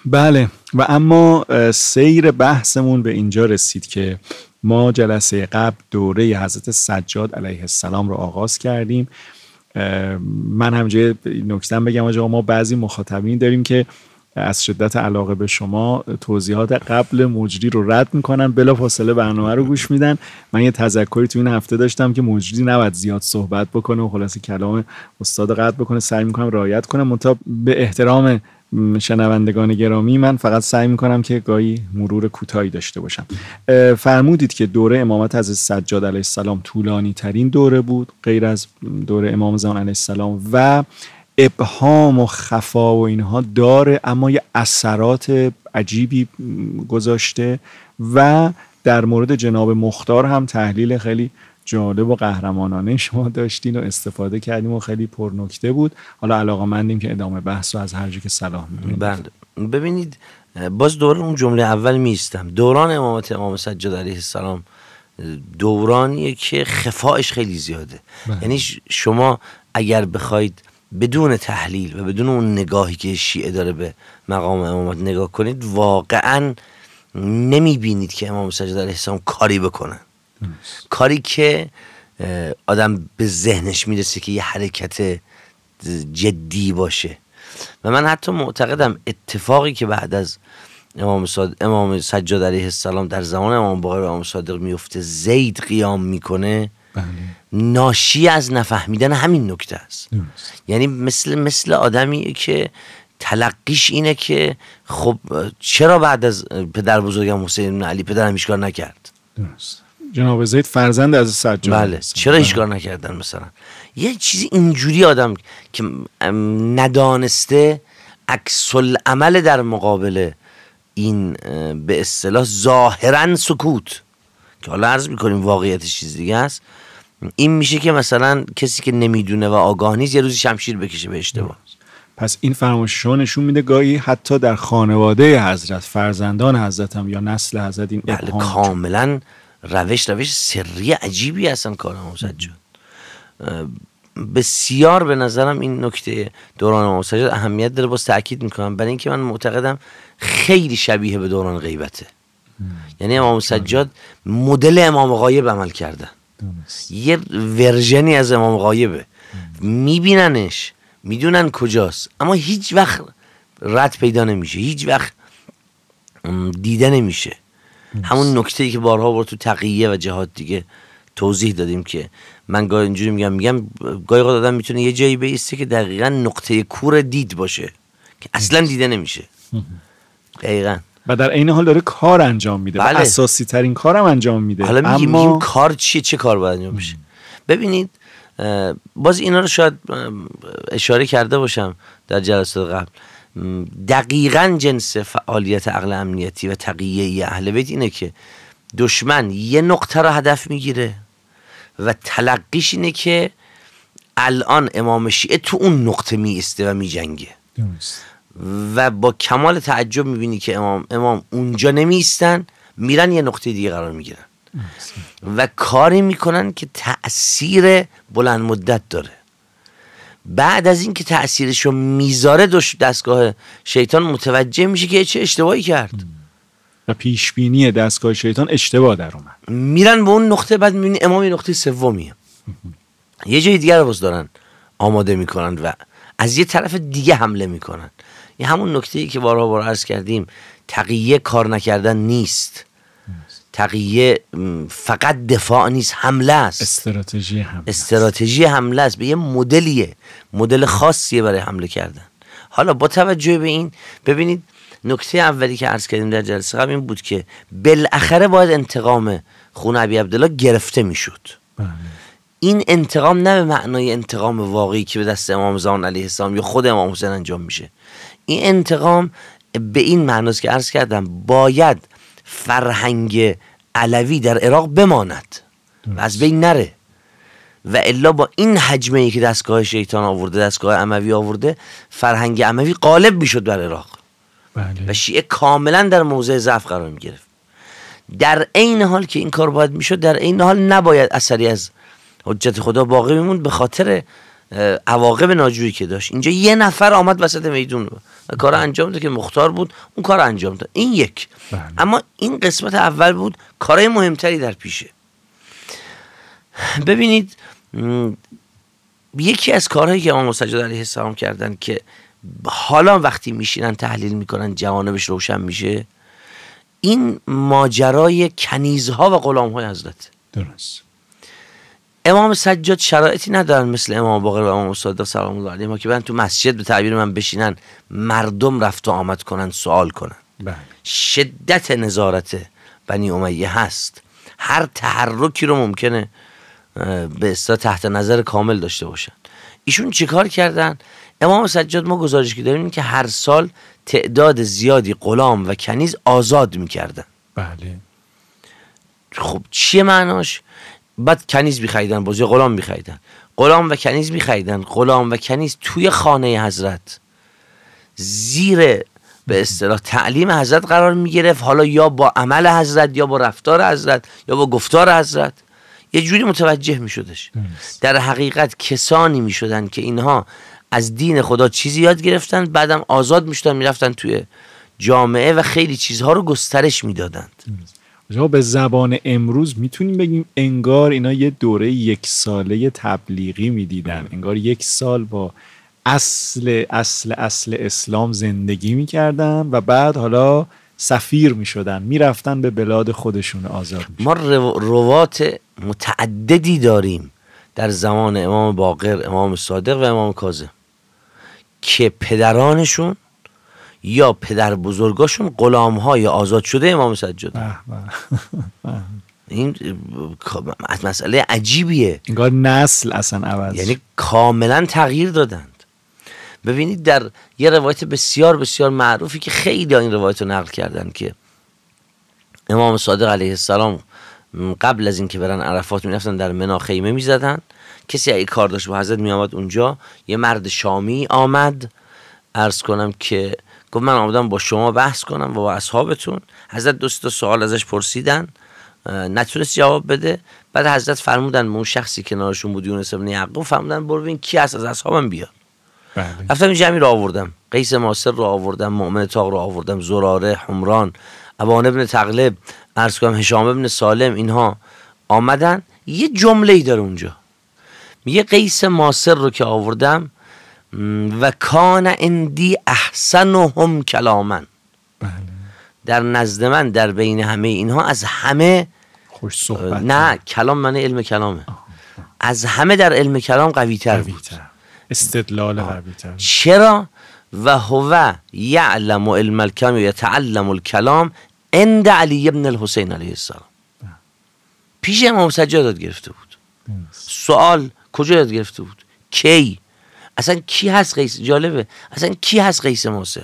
بله. و اما سیر بحثمون به اینجا رسید که ما جلسه قبل دوره حضرت سجاد علیه السلام رو آغاز کردیم. من همجای نکته‌ام بگم آقا، ما بعضی مخاطبین داریم که از شدت علاقه به شما توضیحات قبل مجری رو رد میکنن، بلافاصله برنامه رو گوش میدن. من یه تذکری تو این هفته داشتم که مجری نباید زیاد صحبت بکنه و خلاصه کلام استاد قطع بکنه، سعی میکنم رعایت کنم، منتها به احترام شنوندگان گرامی من فقط سعی میکنم که گاهی مرور کوتاهی داشته باشم. فرمودید که دوره امامت حضرت سجاد علیه السلام طولانی ترین دوره بود غیر از دوره امام زمان علیه السلام و ابهام و خفا و اینها داره، اما یه اثرات عجیبی گذاشته. و در مورد جناب مختار هم تحلیل خیلی جالب و قهرمانانه شما داشتین و استفاده کردیم و خیلی پرنکته بود. حالا علاقه‌مندیم که ادامه بحث رو از هر جا که صلاح می‌بینید. بله ببینید، باز دوره اون جمله اول میستم. دوران امامت امام سجاد علیه السلام دورانیه که خفاش خیلی زیاده. یعنی شما اگر بخواید بدون تحلیل و بدون اون نگاهی که شیعه داره به مقام امامت نگاه کنید، واقعا نمیبینید که امام سجاد علیه السلام کاری بکنن. کاری که آدم به ذهنش میرسه که یه حرکت جدی باشه. و من حتی معتقدم اتفاقی که بعد از امام سجاد علیه السلام در زمان امام باقر و امام صادق میفته، زید قیام میکنه، ناشی از نفهمیدن همین نکته است. یعنی مثل آدمی که تلقیش اینه که خب چرا بعد از پدر بزرگم حسین بن علی پدرم هیچ کار نکرد؟ درست. جناب زید فرزند از سجاد. بله، چرا هیچ کار نکردن؟ مثلا یه چیزی اینجوری آدم که ندانسته عکس العمل در مقابل این به اصطلاح ظاهرا سکوت، که حالا عرض میکنیم واقعیتش چیز دیگه است، این میشه که مثلا کسی که نمیدونه و آگاه نیست یه روزی شمشیر بکشه به اشتباه. پس این فرمایش‌ها نشون میده گاهی حتی در خانواده حضرت، فرزندان حضرت هم یا نسل حضرت، این ابهام کاملا روش سری عجیبی هستن کار امام سجاد. بسیار به نظرم این نکته دوران امام سجاد اهمیت داره. باز تأکید میکنم برای اینکه من معتقدم خیلی شبیه به دوران غیبته. یعنی امام سجاد مدل امام غایب عمل کردن، یه ورژنی از امام غایبه، میبیننش، میدونن کجاست، اما هیچ وقت رد پیدا نمیشه، هیچ وقت دیده نمیشه. همون نکته‌ای که بارها بار تو تقیه و جهاد دیگه توضیح دادیم که من گاهی اینجوری میگم گاهی اوقات آدم میتونه یه جایی بیسته که دقیقاً نقطه کور دید باشه که اصلا دیده نمیشه. دقیقاً. و در این حال داره کار انجام میده. بله. و اساسی ترین کارم انجام میده. حالا میگیم کار چیه، چه کار باید انجام بشه؟ ببینید، باز اینا رو شاید اشاره کرده باشم در جلسات قبل. دقیقاً جنس فعالیت عقل امنیتی و تقیه اهل بیت اینه که دشمن یه نقطه رو هدف میگیره و تلقیش اینه که الان امام شیعه تو اون نقطه میسته و میجنگه و با کمال تعجب میبینی که امام اونجا نمیستن، میرن یه نقطه دیگه قرار میگیرن و کاری میکنن که تأثیر بلند مدت داره. بعد از این که تأثیرشو میذاره دستگاه شیطان متوجه میشه که چه اشتباهی کرد و پیشبینی دستگاه شیطان اشتباه در اومد، میرن به اون نقطه. بعد میبینی امام نقطه سومیه، یه جای دیگر رو باز دارن آماده میکنن و از یه طرف دیگه حمله میکنن. یه همون نکته‌ای که بارها عرض کردیم، تقیه کار نکردن نیست، تقیه فقط دفاع نیست، حمله است. استراتژی حمله است، به یه مدلیه، مدل خاصیه برای حمله کردن. حالا با توجه به این ببینید، نکته اولی که عرض کردیم در جلسه قبل این بود که بالاخره باید انتقام خون ابی عبدالله گرفته میشد. این انتقام نه به معنای انتقام واقعی که به دست امام زمان علیه السلام یا خود امام حسین انجام میشه. این انتقام به این معناست که عرض کردم باید فرهنگ علوی در عراق بماند و از بین نره، و الا با این حجمه که دستگاه شیطان آورده، دستگاه اموی آورده، فرهنگ اموی غالب میشد در عراق. و شیعه کاملا در موضع ضعف قرار میگرفت. در عین حال که این کار باید میشد، در عین حال نباید اثری از حجت خدا باقی میموند، به خاطر عواقب ناجوری که داشت. اینجا یه نفر آمد وسط میدون و کار انجام داد که مختار بود اون کار انجام داد. این یک. اما این قسمت اول بود، کارهای مهمتری در پیشه. ببینید یکی از کارهایی که امام سجاد علیه السلام کردن که حالا وقتی میشینن تحلیل میکنن جوانبش روشن میشه، این ماجرای کنیزها و غلامهای حضرت. درست. امام سجاد شرایطی ندارن مثل امام باقر و امام صادق سلام الله علیهما که برن تو مسجد به تعبیر من بشینن مردم رفت و آمد کنن سوال کنن. بله. شدت نظارت بنی امیه هست، هر تحرکی رو ممکنه به اصطلاح تحت نظر کامل داشته باشن. ایشون چیکار کردن؟ امام سجاد ما گزارش که داریم این که هر سال تعداد زیادی غلام و کنیز آزاد میکردن. بله. خب چیه معناش؟ بعد کنیز میخریدن، بازی غلام میخریدن، غلام و کنیز میخریدن، غلام و کنیز توی خانه حضرت زیر به اصطلاح تعلیم حضرت قرار میگرفت، حالا یا با عمل حضرت یا با رفتار حضرت یا با گفتار حضرت یه جوری متوجه میشدش. در حقیقت کسانی میشدن که اینها از دین خدا چیزی یاد گرفتن، بعدم آزاد میشدن میرفتن توی جامعه و خیلی چیزها رو گسترش میدادند. به زبان امروز میتونیم بگیم انگار اینا یه دوره 1 ساله تبلیغی میدیدن، انگار 1 سال با اصل اسلام زندگی میکردن و بعد حالا سفیر میشدن، میرفتن به بلاد خودشون آزاد میشدن. ما روات متعددی داریم در زمان امام باقر، امام صادق و امام کاظم که پدرانشون یا پدر بزرگاشون غلام‌های آزاد شده امام سجاد. این مسئله عجیبیه، انگار نسل اصلا عوض، یعنی کاملا تغییر دادند. ببینید در یه روایت بسیار بسیار معروفی که خیلی این روایت رو نقل کردن که امام صادق علیه السلام قبل از اینکه برن عرفات میرفتن در منی خیمه میزدن، کسی اگه کار داشت با حضرت میامد اونجا، یه مرد شامی آمد، عرض کنم که گفت من آمدم با شما بحث کنم و با اصحابتون. حضرت 2 تا سوال ازش پرسیدن، نتونست جواب بده. بعد حضرت فرمودن اون شخصی که کنارشون بود یونس ابن یعقوب، فرمودن برو ببین کی هست از اصحابم بیار. رفتم این جمعی رو آوردم، قیس ماسر رو آوردم، مؤمن تاق رو آوردم، زراره، حمران، ابان ابن تغلب، عرض کنم هشام ابن سالم، اینها آمدن. یه جمله‌ای داره اونجا، میگه قیس ماسر رو که آوردم و کان اندی احسنهم کلاما، در نزد من در بین همه اینها از همه خوش صحبت، نه کلام معنی علم کلامه، از همه در علم کلام قوی تر بود، استدلال قوی تر. چرا؟ و هو یعلم علم الکلام و یتعلم الکلام عند علی ابن الحسین علیه السلام. پیش امام سجاد یاد گرفته بود. سوال کجا یاد گرفته بود؟ کی؟ اصلا کی هست قیس؟ جالبه، اصلا کی هست قیس ماسر؟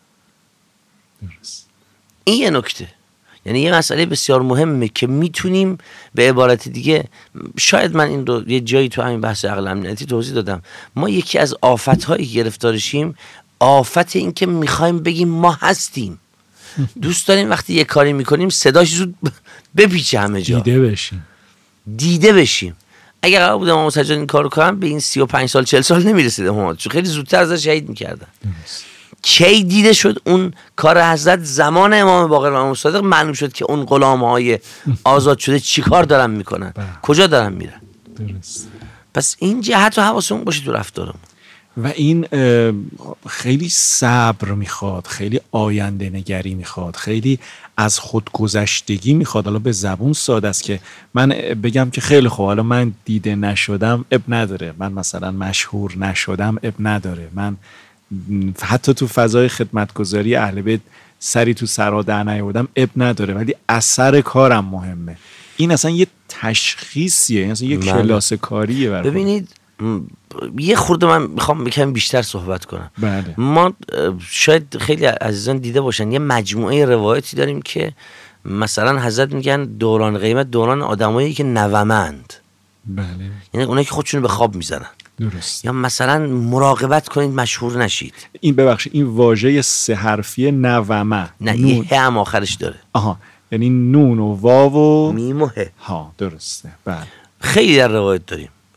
این یه نکته، یعنی یه مسئله بسیار مهمه که میتونیم به عبارت دیگه، شاید من این رو یه جایی تو همین بحث عقل امنیتی توضیح دادم، ما یکی از آفت‌هایی گرفتارشیم آفت این که میخوایم بگیم ما هستیم. دوست داریم وقتی یه کاری میکنیم صداش زود بپیچه همه جا، دیده بشیم. اگر قرار بود امام سجاد این کارو کنن به این 35 سال 40 سال نمیرسید امام، چون خیلی زودتر ازش شهید میکردن. کی دیده شد اون کار حضرت؟ زمان امام باقر و امام صادق معلوم شد که اون غلام‌های آزاد شده چیکار دارن میکنن، کجا دارن میرن. درست. پس این جهت رو حواسمون باشه تو رفتارمون. و این خیلی صبر میخواد، خیلی آینده نگری میخواد، خیلی از خودگذشتگی میخواد. حالا به زبون ساده است که من بگم که خیلی خوب، حالا من دیده نشدم اب نداره، من مثلا مشهور نشدم اب نداره، من حتی تو فضای خدمتگزاری اهل بیت سری تو سرا در نیاوردم اب نداره، ولی اثر کارم مهمه. این اصلا یه تشخیصیه، این اصلا یه کلاس کاریه. ببینید یه خورده من میخوام بکنم بیشتر صحبت کنم. بله. ما شاید خیلی عزیزان دیده باشن یه مجموعه روایتی داریم که مثلا حضرت میگن دوران قیامت دوران آدمایی که نومند. بله. یعنی اونایی که خودشون به خواب میزنن. درست. یا مثلا مراقبت کنید مشهور نشید. این ببخشید این واژه 3 حرفی نومه، نه یه ه هم آخرش داره. آها، یعنی نون و واو و میم و ه. ها، درسته. بله. خیلی در روایت داریم.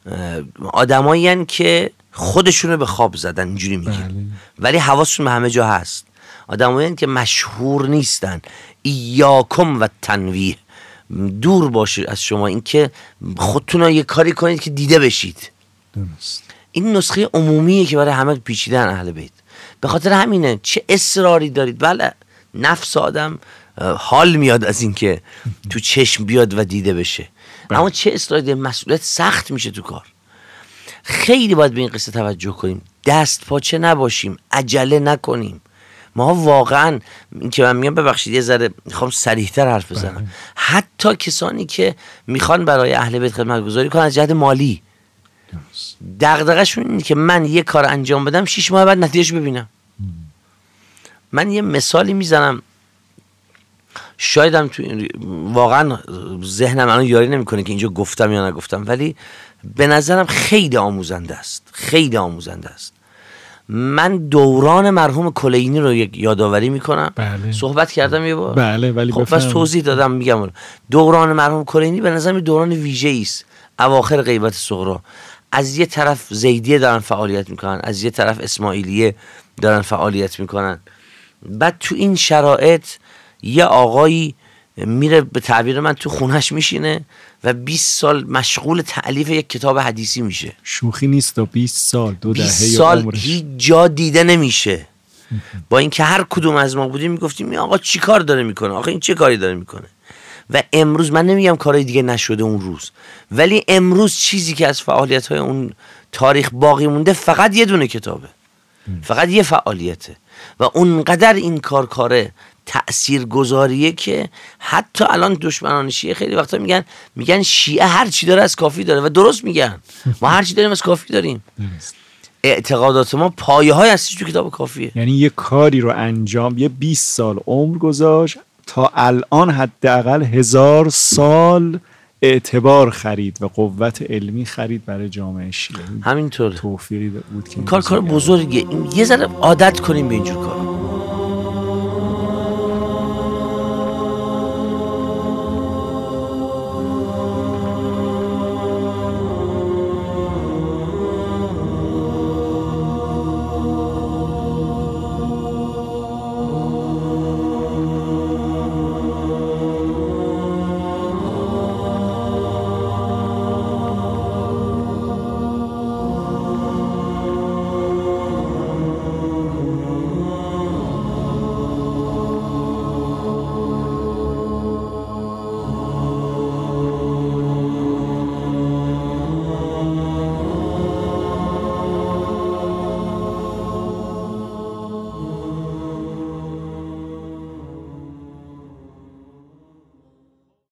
آدمایی هن که خودشونو به خواب زدن، اینجوری میگن، ولی حواسشون به همه جا هست. آدمایی هن که مشهور نیستن. ایاکم و تنویه، دور باشه از شما اینکه خودتون یه کاری کنید که دیده بشید. درست. این نسخه عمومیه که برای همه پیچیدن اهل بیت. به خاطر همینه چه اصراری دارید. بله نفس آدم حال میاد از اینکه تو چشم بیاد و دیده بشه، اما چه اصراری دارید؟ مسئولیت سخت میشه تو کار. خیلی باید به این قصه توجه کنیم، دست پاچه نباشیم، عجله نکنیم. ما واقعا این که من میگم، ببخشید یه ذره میخوام صریح‌تر حرف بزنم، حتی کسانی که میخوان برای اهل بیت خدمتگزاری کنن از جهت مالی، دغدغه‌شون اینه که من یه کار انجام بدم 6 ماه بعد نتیجهش ببینم. من یه مثالی میزنم، شایدم تو واقعا ذهنم الان یاری نمیکنه که اینجا گفتم یا نگفتم، ولی به نظرم خیلی آموزنده است، خیلی آموزنده است. من دوران مرحوم کلینی رو یادآوری میکنم. بله. صحبت کردم یه بار. بله ولی خب بس توضیح دادم، میگم دوران مرحوم کلینی به نظرم دوران ویژه‌ای است. اواخر غیبت صغرا، از یه طرف زیدیه دارن فعالیت میکنن، از یه طرف اسماعیلیه دارن فعالیت میکنن. بعد تو این شرایط یه آقایی میره به تعبیر من تو خونش میشینه و 20 سال مشغول تألیف یک کتاب حدیثی میشه. شوخی نیست، 20 سال 2 دهه 20 سال هیچ جا دیده نمیشه. با اینکه هر کدوم از ما بودیم میگفتیم این آقا چی کار داره میکنه، آقا این چه کاری داره میکنه. و امروز من نمیگم کارهای دیگه نشده اون روز، ولی امروز چیزی که از فعالیت‌های اون تاریخ باقی مونده فقط یه دونه کتابه، فقط یه فعالیته و اونقدر این کار تأثیرگذاریه که حتی الان دشمنان شیعه خیلی وقتا میگن شیعه هر چی داره از کافی داره و درست میگن. ما هر چی داریم از کافی داریم. اعتقادات ما پایه‌های اصلی تو کتاب کافیه. یعنی یه کاری رو انجام، یه 20 سال عمر گذاشت تا الان حداقل 1000 سال اعتبار خرید و قوت علمی خرید برای جامعه شیعه. همینطور توفیقی بود که کار بزرگیه. یه ذره عادت کنیم به اینجور کار.